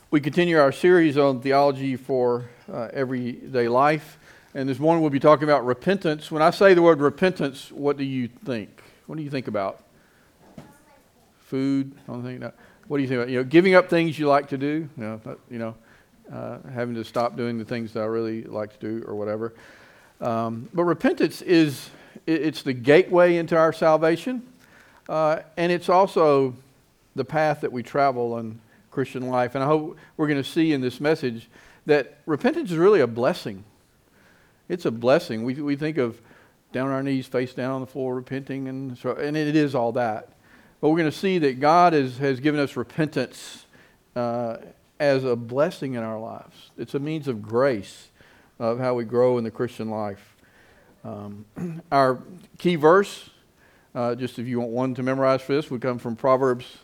We continue our series on theology for everyday life, and this morning we'll be talking about repentance. When I say the word repentance, what do you think? What do you think about? Food? I don't think that. What do you think about? Giving up things you like to do. Having to stop doing the things that I really like to do, or whatever. But repentance it's the gateway into our salvation, and it's also the path that we travel in Christian life. And I hope we're going to see in this message that repentance is really a blessing. It's a blessing. We think of down on our knees, face down on the floor, repenting, and it is all that. But we're going to see that God has given us repentance as a blessing in our lives. It's a means of grace of how we grow in the Christian life. Our key verse, just if you want one to memorize for this, would come from Proverbs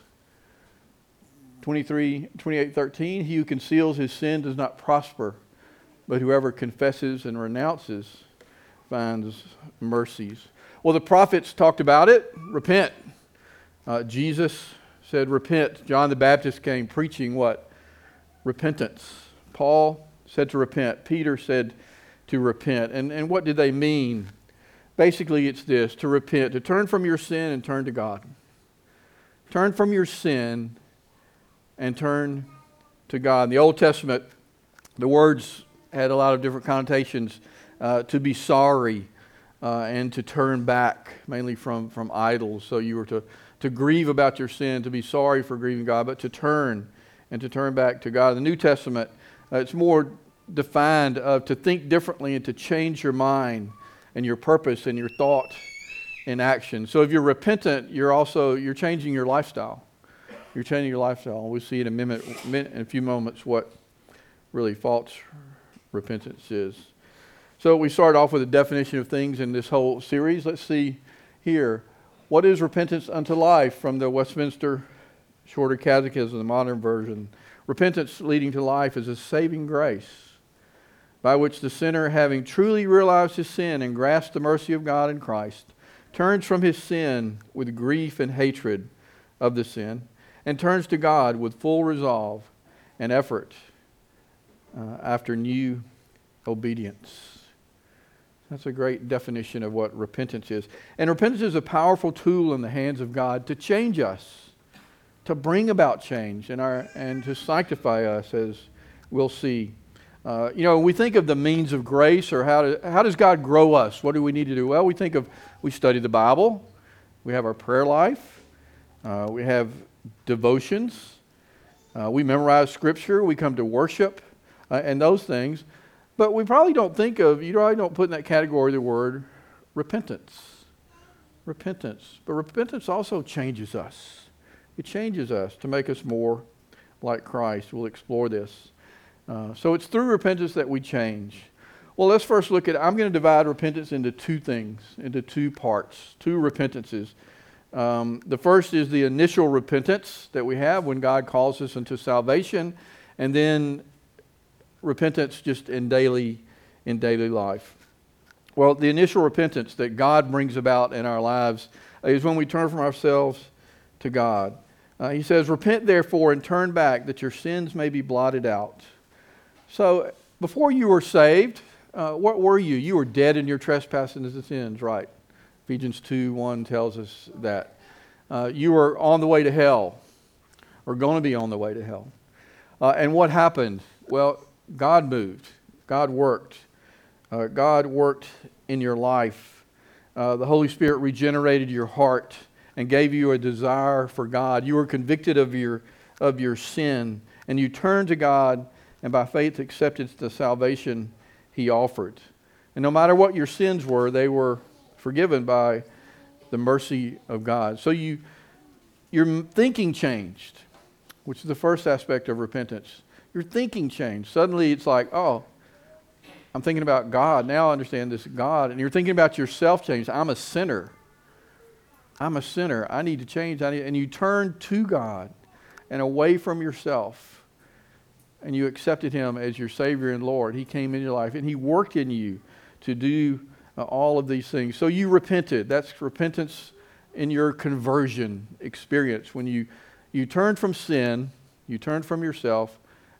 28:13. He who conceals his sin does not prosper, but whoever confesses and renounces finds mercies. Well, the prophets talked about it. Repent. Jesus said repent. John the Baptist came preaching what? Repentance. Paul said to repent. Peter said to repent. And what did they mean? Basically, it's this: to repent, to turn from your sin and turn to God. Turn from your sin and turn to God. In the Old Testament, the words had a lot of different connotations. To be sorry and to turn back, mainly from idols. So you were to grieve about your sin, to be sorry for grieving God, but to turn and to turn back to God. In the New Testament, it's more defined to think differently and to change your mind and your purpose and your thought and action. So if you're repentant, you're changing your lifestyle. You're changing your lifestyle. We'll see in a few moments what really false repentance is. So we started off with a definition of things in this whole series. Let's see here. What is repentance unto life from the Westminster Shorter Catechism, the modern version? Repentance leading to life is a saving grace by which the sinner, having truly realized his sin and grasped the mercy of God in Christ, turns from his sin with grief and hatred of the sin, and turns to God with full resolve and effort after new obedience. That's a great definition of what repentance is. And repentance is a powerful tool in the hands of God to change us, to bring about change and to sanctify us, as we'll see. We think of the means of grace, or how does God grow us? What do we need to do? Well, we study the Bible, we have our prayer life, we have devotions, we memorize Scripture, we come to worship, and those things. But we probably don't put in that category the word repentance. Repentance. But repentance also changes us. It changes us to make us more like Christ. We'll explore this. So it's through repentance that we change. Well, let's first I'm going to divide repentance into two things, into two parts, two repentances. The first is the initial repentance that we have when God calls us into salvation, and then repentance just in daily life. Well, the initial repentance that God brings about in our lives is when we turn from ourselves to God. He says, repent therefore and turn back, that your sins may be blotted out. So before you were saved, what were you? You were dead in your trespasses and sins, right? Ephesians 2:1 tells us that. You were on the way to hell, or going to be on the way to hell. And what happened? Well, God moved. God worked. God worked in your life. The Holy Spirit regenerated your heart and gave you a desire for God. You were convicted of your sin, and you turned to God, and by faith accepted the salvation He offered. And no matter what your sins were, they were forgiven by the mercy of God. So your thinking changed, which is the first aspect of repentance. Your thinking changed. Suddenly it's like, oh, I'm thinking about God. Now I understand this God. And you're thinking about yourself changed. I'm a sinner. I need to change. And you turn to God and away from yourself. And you accepted Him as your Savior and Lord. He came into your life and He worked in you to do all of these things. So you repented. That's repentance in your conversion experience. When you turned from sin, you turned from yourself,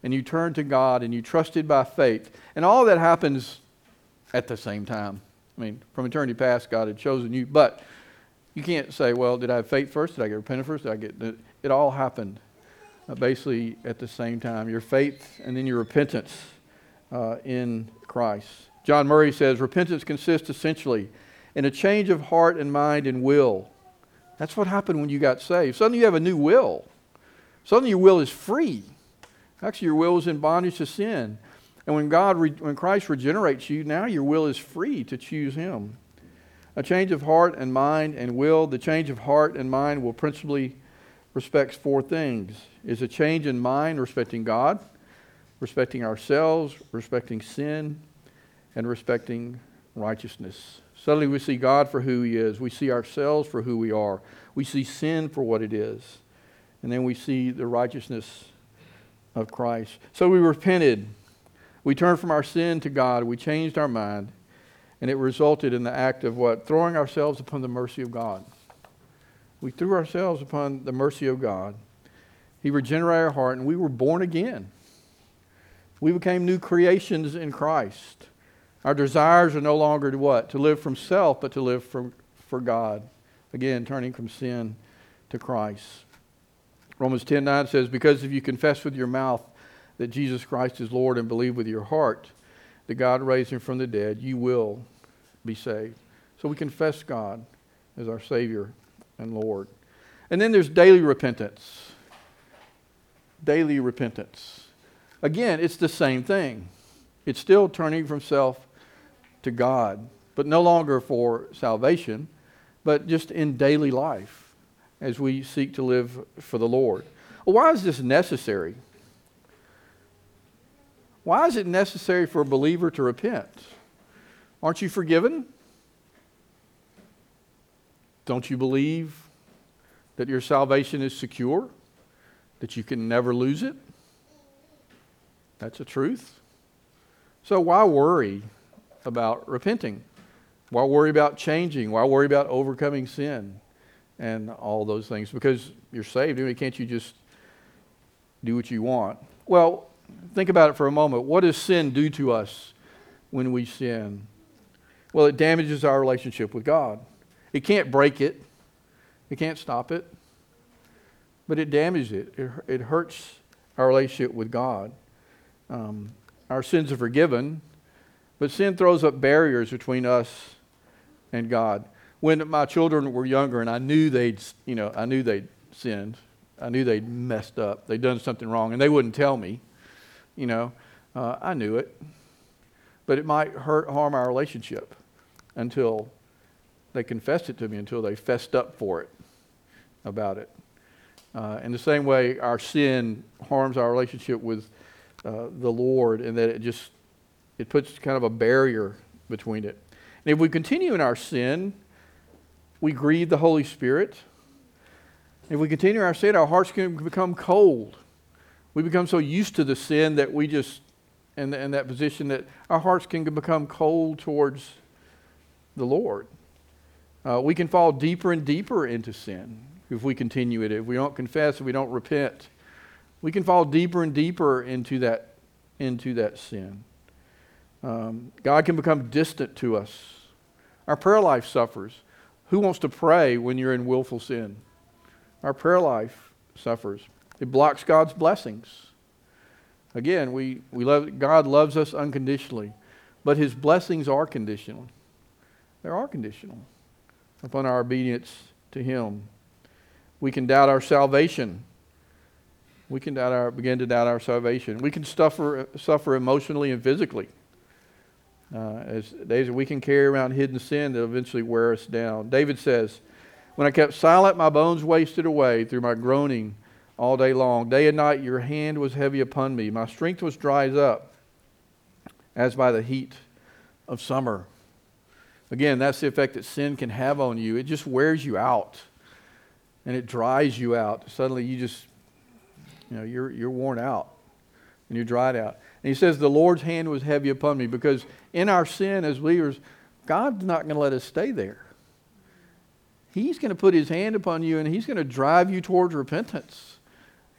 and you turned to God and you trusted by faith. And all that happens at the same time. I mean, from eternity past, God had chosen you. But you can't say, well, did I have faith first? Did I get repentance first? Did I get... It all happened basically at the same time. Your faith and then your repentance in Christ. John Murray says, repentance consists essentially in a change of heart and mind and will. That's what happened when you got saved. Suddenly you have a new will. Suddenly your will is free. Actually, your will is in bondage to sin. And when Christ regenerates you, now your will is free to choose Him. A change of heart and mind and will. The change of heart and mind will principally respect four things. Is a change in mind respecting God, respecting ourselves, respecting sin, and respecting righteousness. Suddenly we see God for who He is. We see ourselves for who we are. We see sin for what it is. And then we see the righteousness of Christ. So we repented. We turned from our sin to God. We changed our mind. And it resulted in the act of what? Throwing ourselves upon the mercy of God. We threw ourselves upon the mercy of God. He regenerated our heart and we were born again. We became new creations in Christ. Our desires are no longer to what? To live from self, but to live for God. Again, turning from sin to Christ. Romans 10:9 says, because if you confess with your mouth that Jesus Christ is Lord and believe with your heart that God raised Him from the dead, you will be saved. So we confess God as our Savior and Lord. And then there's daily repentance. Daily repentance. Again, it's the same thing. It's still turning from self to God, but no longer for salvation, but just in daily life as we seek to live for the Lord. Well, why is this necessary? Why is it necessary for a believer to repent? Aren't you forgiven? Don't you believe that your salvation is secure? That you can never lose it? That's a truth. So why worry about repenting? Why worry about changing? Why worry about overcoming sin and all those things? Because you're saved. I mean, can't you just do what you want? Well, think about it for a moment. What does sin do to us when we sin? Well, it damages our relationship with God. It can't break it. It can't stop it. But it damages it. It hurts our relationship with God. Our sins are forgiven, but sin throws up barriers between us and God. When my children were younger and I knew they'd sinned, I knew they'd messed up, they'd done something wrong, and they wouldn't tell me, I knew it. But it might harm our relationship until they confessed it to me, until they fessed up for it, about it. In the same way, our sin harms our relationship with the Lord, and that it puts kind of a barrier between it. And if we continue in our sin, we grieve the Holy Spirit. If we continue in our sin, our hearts can become cold. We become so used to the sin that we just, in that position, that our hearts can become cold towards the Lord. We can fall deeper and deeper into sin if we continue it. If we don't confess, if we don't repent, we can fall deeper and deeper into that sin. God can become distant to us. Our prayer life suffers. Who wants to pray when you're in willful sin? Our prayer life suffers. It blocks God's blessings. Again, God loves us unconditionally, but His blessings are conditional. They are conditional upon our obedience to Him. We can doubt our salvation. We can begin to doubt our salvation. We can suffer emotionally and physically. We can carry around hidden sin that eventually wear us down. David says, when I kept silent, my bones wasted away through my groaning all day long. Day and night your hand was heavy upon me. My strength was dried up as by the heat of summer. Again, that's the effect that sin can have on you. It just wears you out. And it dries you out. Suddenly you just, you're worn out. And you're dried out. And he says, the Lord's hand was heavy upon me. Because in our sin as believers, God's not going to let us stay there. He's going to put His hand upon you and He's going to drive you towards repentance.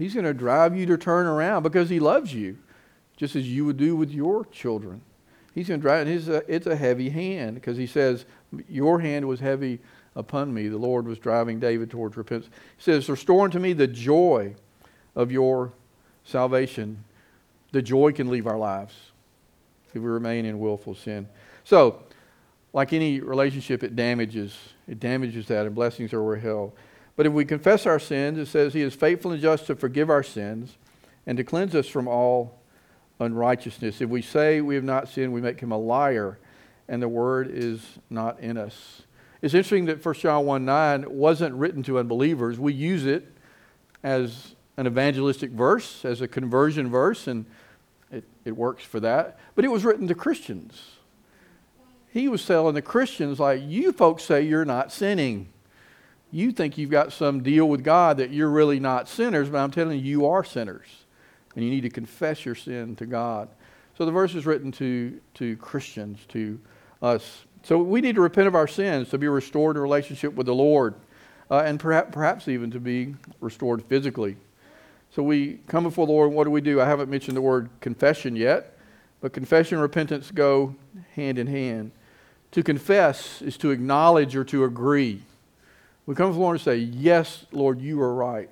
He's going to drive you to turn around because he loves you, just as you would do with your children. He's going to drive, and it's a heavy hand, because he says, your hand was heavy upon me. The Lord was driving David towards repentance. He says, restore unto me the joy of your salvation. The joy can leave our lives if we remain in willful sin. So, like any relationship, it damages that, and blessings are withheld. But if we confess our sins, it says he is faithful and just to forgive our sins and to cleanse us from all unrighteousness. If we say we have not sinned, we make him a liar, and the word is not in us. It's interesting that 1 John 1:9 wasn't written to unbelievers. We use it as an evangelistic verse, as a conversion verse, and it works for that. But it was written to Christians. He was telling the Christians, like, you folks say you're not sinning. You think you've got some deal with God that you're really not sinners, but I'm telling you, you are sinners. And you need to confess your sin to God. So the verse is written to Christians, to us. So we need to repent of our sins to be restored in relationship with the Lord, and perhaps even to be restored physically. So we come before the Lord, and what do? I haven't mentioned the word confession yet, but confession and repentance go hand in hand. To confess is to acknowledge or to agree. We come before the Lord and say, yes, Lord, you are right.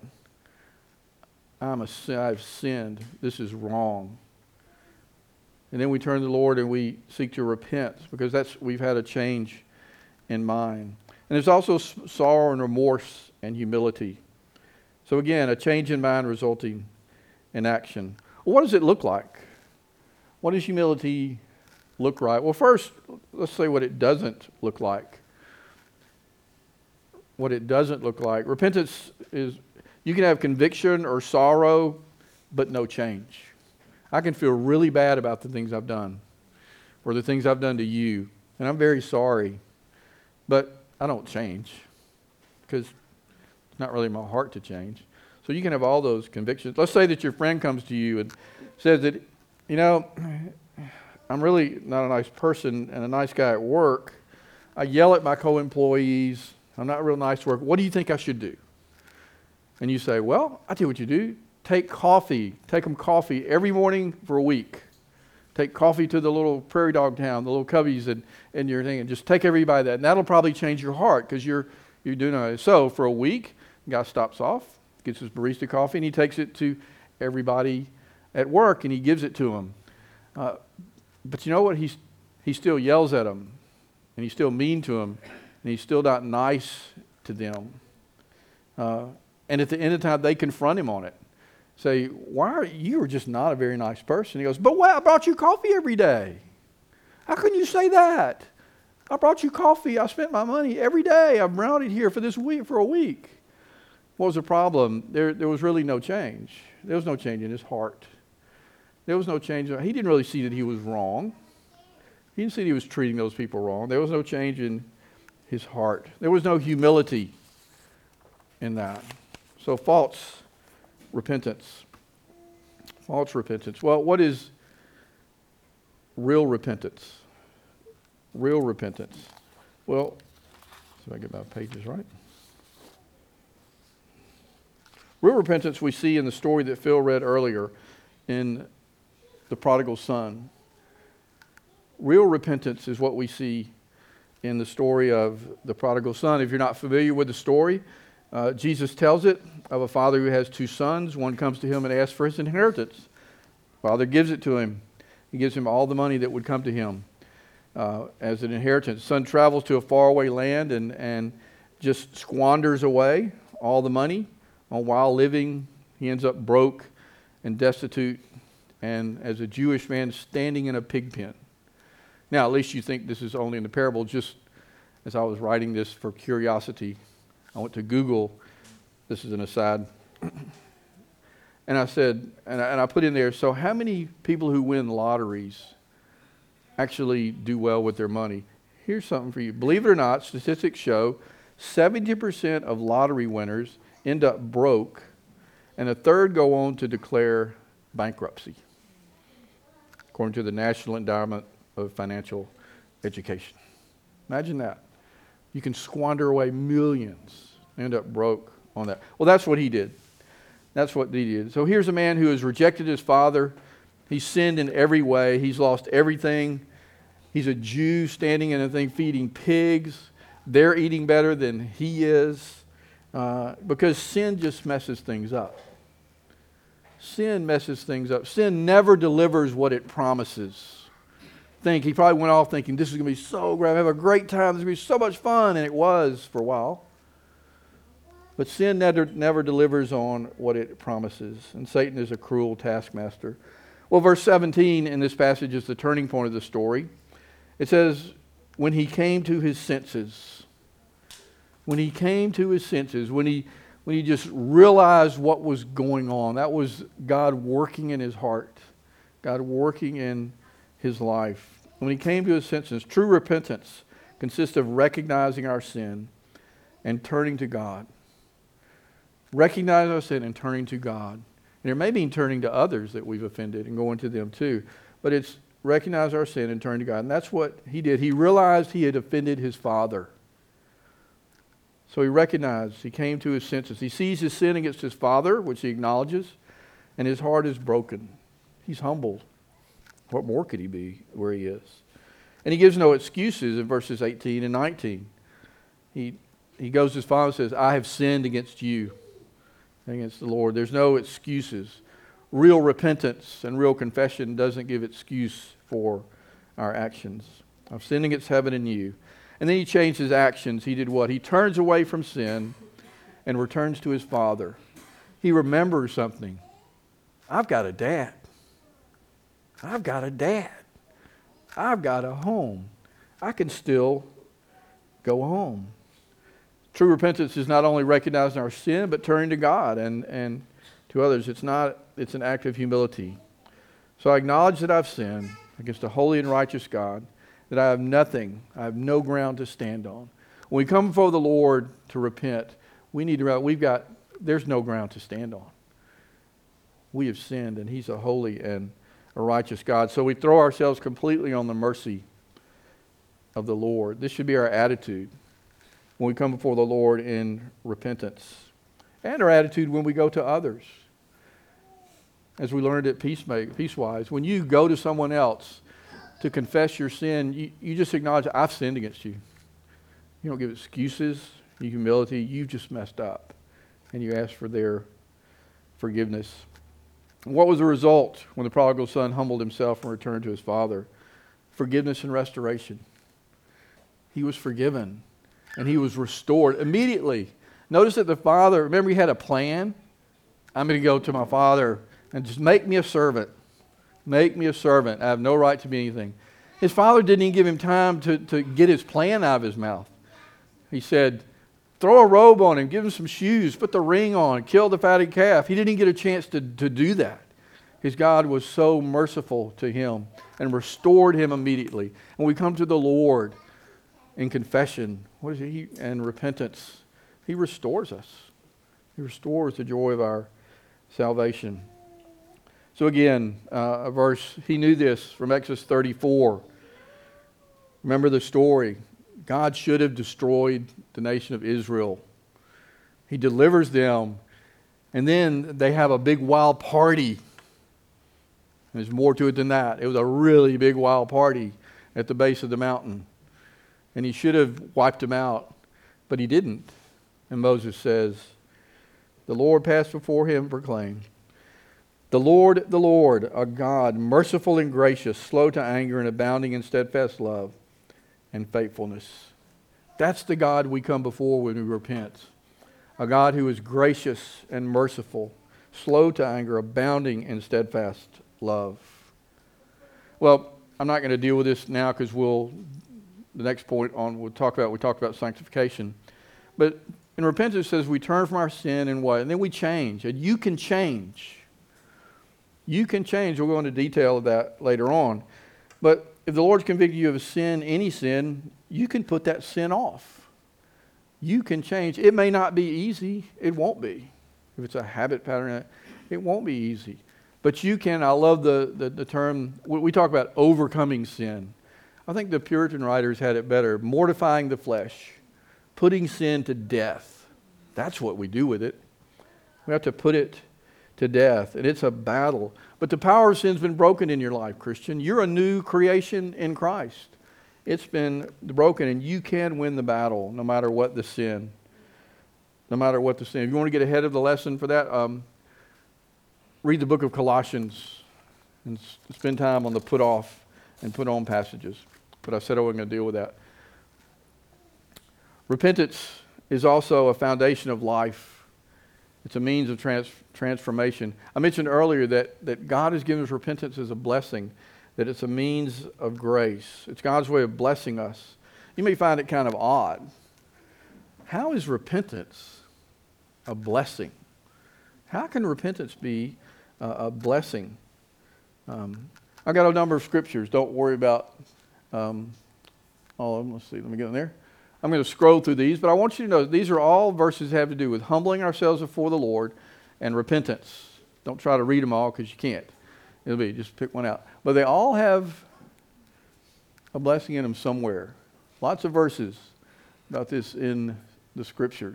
I've sinned. This is wrong. And then we turn to the Lord and we seek to repent, because we've had a change in mind. And there's also sorrow and remorse and humility. So again, a change in mind resulting in action. Well, what does it look like? What does humility look like? Well, first, let's say what it doesn't look like. What it doesn't look like. Repentance is, you can have conviction or sorrow, but no change. I can feel really bad about the things I've done, or the things I've done to you, and I'm very sorry, but I don't change, because it's not really my heart to change. So you can have all those convictions. Let's say that your friend comes to you and says that, I'm really not a nice person and a nice guy at work. I yell at my co-employees. I'm not real nice to work. What do you think I should do? And you say, well, I tell you what you do. Take them coffee every morning for a week. Take coffee to the little prairie dog town, the little Cubbies, and your thing, and just take everybody that. And that'll probably change your heart, because you're doing it. So for a week, the guy stops off, gets his barista coffee, and he takes it to everybody at work, and he gives it to them. But you know what? He still yells at them, and he's still mean to them, and he's still not nice to them. And at the end of the time, they confront him on it. Say, you are just not a very nice person. He goes, but I brought you coffee every day. How can you say that? I brought you coffee. I spent my money every day. I've brought it here for a week. What was the problem? There was really no change. There was no change in his heart. There was no change. He didn't really see that he was wrong. He didn't see that he was treating those people wrong. There was no change in his heart. There was no humility in that. So false repentance. False repentance. Well, what is real repentance? Real repentance. Well, so I get my pages right. Real repentance we see in the story that Phil read earlier in the prodigal son. Real repentance is what we see in the story of the prodigal son. If you're not familiar with the story, Jesus tells it of a father who has two sons. One comes to him and asks for his inheritance. Father gives it to him. He gives him all the money that would come to him as an inheritance. Son travels to a faraway land and just squanders away all the money. While living, he ends up broke and destitute, and as a Jewish man standing in a pig pen. Now, at least you think this is only in the parable. Just as I was writing this for curiosity, I went to Google. This is an aside. And I said, and I put in there, so how many people who win lotteries actually do well with their money? Here's something for you. Believe it or not, statistics show 70% of lottery winners end up broke, and a third go on to declare bankruptcy, according to the National Endowment of Financial Education. Imagine that. You can squander away millions, end up broke on that. Well, that's what he did. That's what he did. So here's a man who has rejected his father. He's sinned in every way. He's lost everything. He's a Jew standing in a thing feeding pigs. They're eating better than he is because sin just messes things up. Sin messes things up. Sin never delivers what it promises. He probably went off thinking, this is going to be so great. I have a great time. This is going to be so much fun. And it was for a while. But sin never delivers on what it promises. And Satan is a cruel taskmaster. Well, verse 17 in this passage is the turning point of the story. It says, when he came to his senses. When he came to his senses. When he just realized what was going on. That was God working in his heart. God working in his life. When he came to his senses, true repentance consists of recognizing our sin and turning to God. Recognizing our sin and turning to God. And it may mean turning to others that we've offended and going to them too. But it's recognize our sin and turn to God. And that's what he did. He realized he had offended his father. So he recognized, he came to his senses. He sees his sin against his father, which he acknowledges, and his heart is broken. He's humbled. What more could he be where he is? And he gives no excuses in verses 18 and 19. He goes to his father and says, I have sinned against you, against the Lord. There's no excuses. Real repentance and real confession doesn't give excuse for our actions. I've sinned against heaven and you. And then he changed his actions. He did what? He turns away from sin and returns to his father. He remembers something. I've got a dad. I've got a dad. I've got a home. I can still go home. True repentance is not only recognizing our sin, but turning to God and to others. It's an act of humility. So I acknowledge that I've sinned against a holy and righteous God, that I have nothing, I have no ground to stand on. When we come before the Lord to repent, we need to there's no ground to stand on. We have sinned, and He's a holy and a righteous God. So we throw ourselves completely on the mercy of the Lord. This should be our attitude when we come before the Lord in repentance, and our attitude when we go to others. As we learned at Peacewise, when you go to someone else to confess your sin, you just acknowledge, I've sinned against you. You don't give excuses, you humility, you've just messed up. And you ask for their forgiveness. What was the result when the prodigal son humbled himself and returned to his father? Forgiveness and restoration. He was forgiven and he was restored immediately. Notice that the father, remember he had a plan? I'm going to go to my father and just make me a servant. Make me a servant. I have no right to be anything. His father didn't even give him time to get his plan out of his mouth. He said, throw a robe on him, give him some shoes, put the ring on, kill the fatted calf. He didn't even get a chance to do that. His God was so merciful to him and restored him immediately. And we come to the Lord in confession, and repentance. He restores us. He restores the joy of our salvation. So again, a verse, he knew this from Exodus 34. Remember the story. God should have destroyed the nation of Israel. He delivers them, and then they have a big wild party. There's more to it than that. It was a really big wild party at the base of the mountain. And he should have wiped them out, but he didn't. And Moses says, the Lord passed before him and proclaimed, the Lord, a God, merciful and gracious, slow to anger and abounding in steadfast love and faithfulness. That's the God we come before when we repent. A God who is gracious and merciful, slow to anger, abounding in steadfast love. Well, I'm not going to deal with this now because the next point on we talk about sanctification. But in repentance it says we turn from our sin and what? And then we change. And you can change. You can change. We'll go into detail of that later on. But if the Lord's convicted you of a sin, any sin, you can put that sin off. You can change. It may not be easy. It won't be. If it's a habit pattern, it won't be easy. But you can. I love the term. We talk about overcoming sin. I think the Puritan writers had it better. Mortifying the flesh. Putting sin to death. That's what we do with it. We have to put it to death, and it's a battle. But the power of sin's been broken in your life, Christian. You're a new creation in Christ. It's been broken, and you can win the battle no matter what the sin. No matter what the sin. If you want to get ahead of the lesson for that, read the book of Colossians and spend time on the put off and put on passages. But I said I wasn't going to deal with that. Repentance is also a foundation of life. It's a means of transformation. I mentioned earlier that God has given us repentance as a blessing, that it's a means of grace. It's God's way of blessing us. You may find it kind of odd. How is repentance a blessing? How can repentance be a blessing? I've got a number of scriptures. Don't worry about all of them. Let's see. Let me get in there. I'm going to scroll through these, but I want you to know these are all verses that have to do with humbling ourselves before the Lord and repentance. Don't try to read them all because you can't. It'll be just pick one out. But they all have a blessing in them somewhere. Lots of verses about this in the scriptures.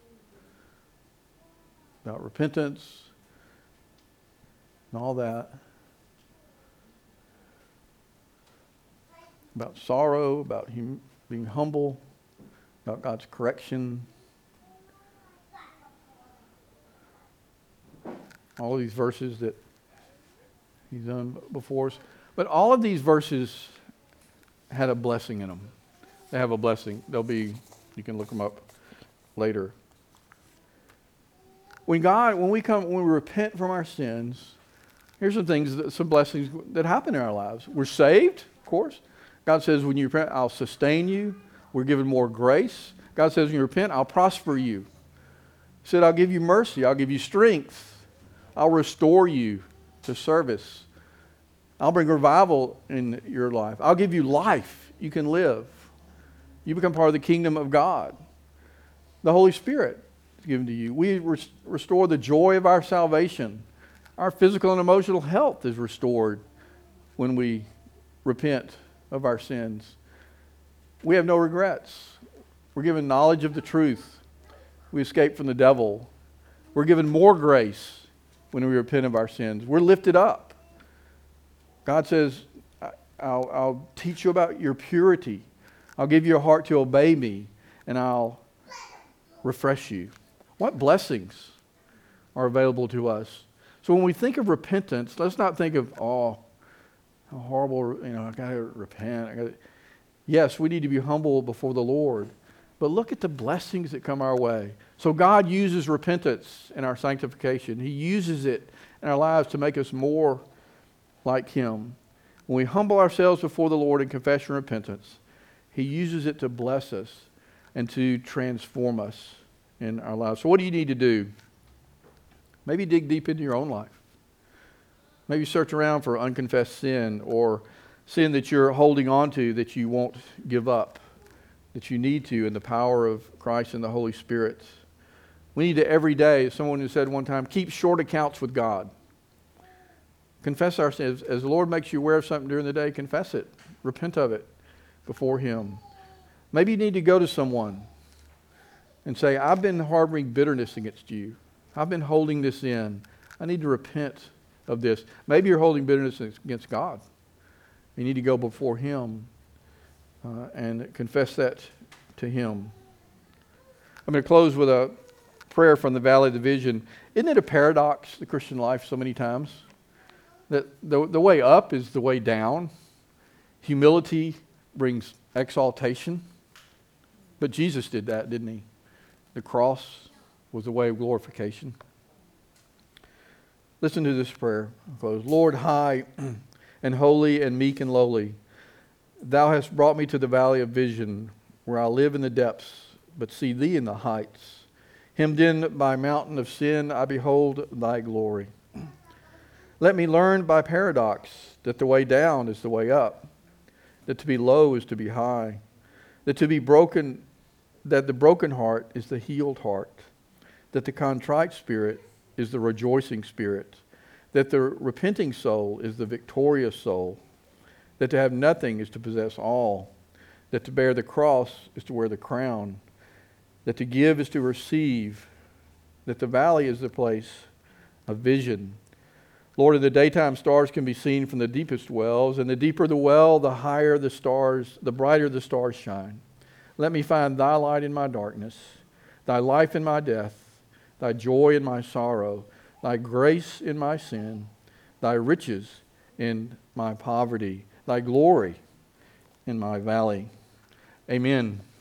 About repentance and all that. About sorrow, about being humble, about God's correction. All of these verses that He's done before us. But all of these verses had a blessing in them. They have a blessing. They'll be, you can look them up later. When we repent from our sins, here's some things, some blessings that happen in our lives. We're saved, of course. God says when you repent, I'll sustain you. We're given more grace. God says when you repent, I'll prosper you. He said, I'll give you mercy. I'll give you strength. I'll restore you to service. I'll bring revival in your life. I'll give you life. You can live. You become part of the kingdom of God. The Holy Spirit is given to you. We restore the joy of our salvation. Our physical and emotional health is restored when we repent of our sins. We have no regrets. We're given knowledge of the truth. We escape from the devil. We're given more grace when we repent of our sins. We're lifted up. God says, I'll teach you about your purity. I'll give you a heart to obey me, and I'll refresh you. What blessings are available to us? So when we think of repentance, let's not think of, how horrible, I got to repent. Yes, we need to be humble before the Lord. But look at the blessings that come our way. So God uses repentance in our sanctification. He uses it in our lives to make us more like Him. When we humble ourselves before the Lord in confession and repentance, He uses it to bless us and to transform us in our lives. So what do you need to do? Maybe dig deep into your own life. Maybe search around for unconfessed sin or sin that you're holding on to that you won't give up, that you need to in the power of Christ and the Holy Spirit. We need to every day, someone who said one time, keep short accounts with God. Confess our sins. As the Lord makes you aware of something during the day, confess it. Repent of it before Him. Maybe you need to go to someone and say, I've been harboring bitterness against you. I've been holding this in. I need to repent of this. Maybe you're holding bitterness against God. You need to go before Him and confess that to Him. I'm going to close with a prayer from the Valley of the Vision. Isn't it a paradox, the Christian life, so many times? That the way up is the way down. Humility brings exaltation. But Jesus did that, didn't He? The cross was the way of glorification. Listen to this prayer. I'll close. Lord, high and holy and meek and lowly, Thou hast brought me to the valley of vision, where I live in the depths, but see Thee in the heights. Hemmed in by mountain of sin, I behold Thy glory. Let me learn by paradox that the way down is the way up, that to be low is to be high, that the broken heart is the healed heart, that the contrite spirit is the rejoicing spirit, that the repenting soul is the victorious soul, that to have nothing is to possess all, that to bear the cross is to wear the crown, that to give is to receive, that the valley is the place a vision. Lord, in the daytime stars can be seen from the deepest wells, and the deeper the well, the higher the stars, the brighter the stars shine. Let me find thy light in my darkness, thy life in my death, thy joy in my sorrow, thy grace in my sin, thy riches in my poverty, thy glory in my valley. Amen.